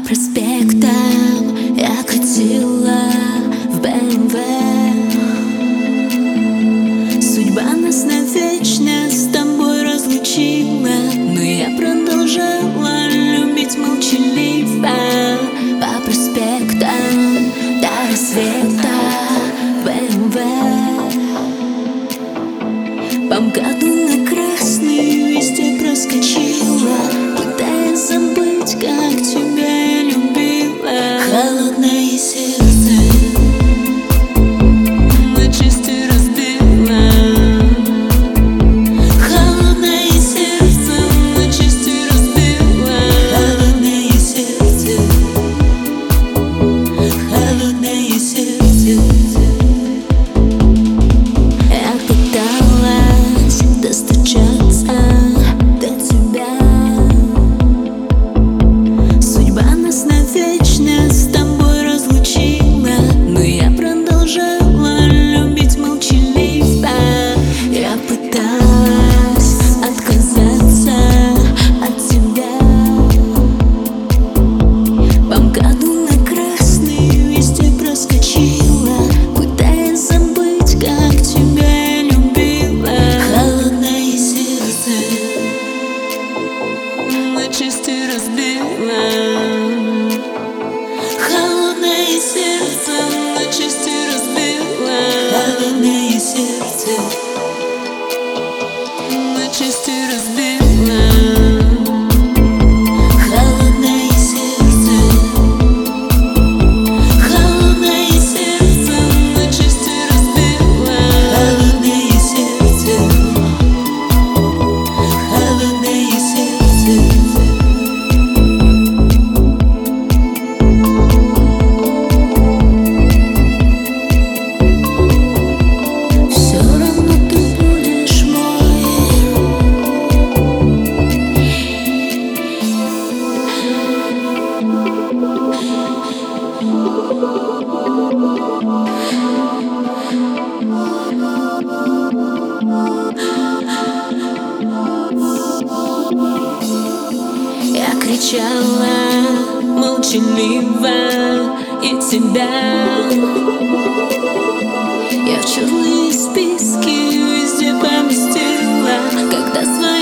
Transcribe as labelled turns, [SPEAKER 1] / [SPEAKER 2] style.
[SPEAKER 1] проспектам я катила в БМВ. Судьба нас навечно с тобой разлучила, но я продолжала любить молчаливо. По проспектам до рассвета в БМВ. По МКАДу на красный везде проскочила, пытаясь забыть, как тебя я любила. Холодное сердце на части разбила. Холодное сердце на части разбила. Холодное сердце, холодное сердце. Я пыталась достучаться до тебя. Судьба нас навечно с тобой разлучила, но я продолжала любить молчаливо. Я пыталась отказаться от тебя. По МКАДу на красный везде проскочила, пытаясь забыть, как тебя я любила. Холодное сердце на части разбила. Холодное сердце на части разбила. Холодное сердце на части разбила. Холодное сердце, холодное сердце на части разбила. Холодное сердце, холодное сердце. Все равно ты будешь мой. Я кричала молчаливо и тебя. Я в черные списки везде поместила, когда свои